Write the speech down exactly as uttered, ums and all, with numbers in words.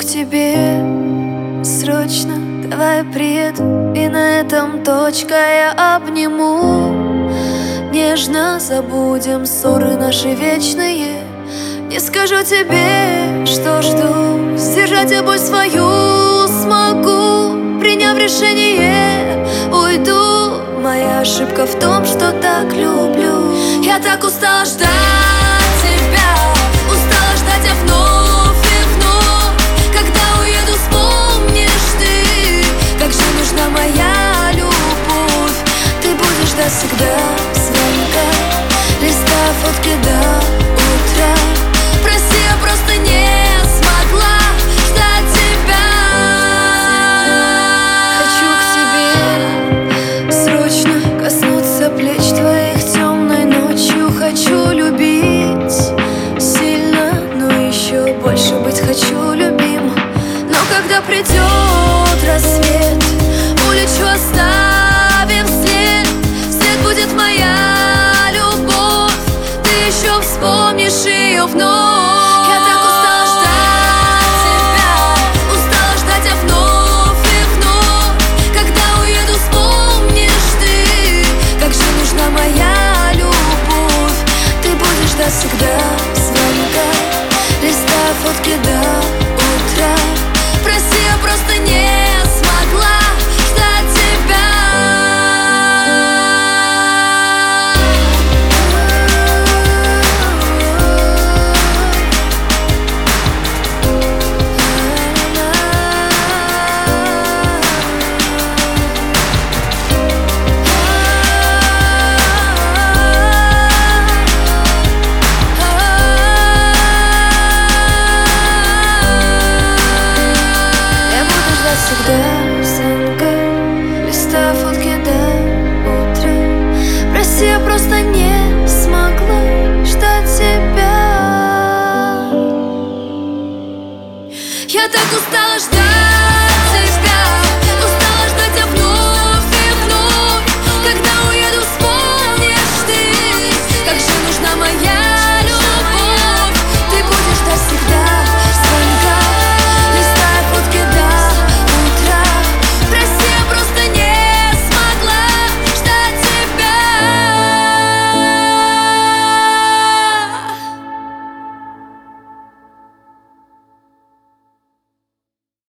тебе срочно, давай приеду, и на этом точка, я обниму. Нежно забудем ссоры наши вечные. Не скажу тебе, что жду, сдержать я боль свою смогу. Приняв решение, уйду. Моя ошибка в том, что так люблю. Я так устала ждать тебя, устала ждать я вновь и вновь. Когда уеду, вспомнишь ты, как же нужна моя любовь. Ты будешь ждать всегда звонка, листая фотки до утра. Прости, я просто не смогла ждать тебя. Хочу к тебе срочно коснуться плеч твоих темной ночью. Хочу любить сильно, но еще больше быть хочу любим. Но когда придет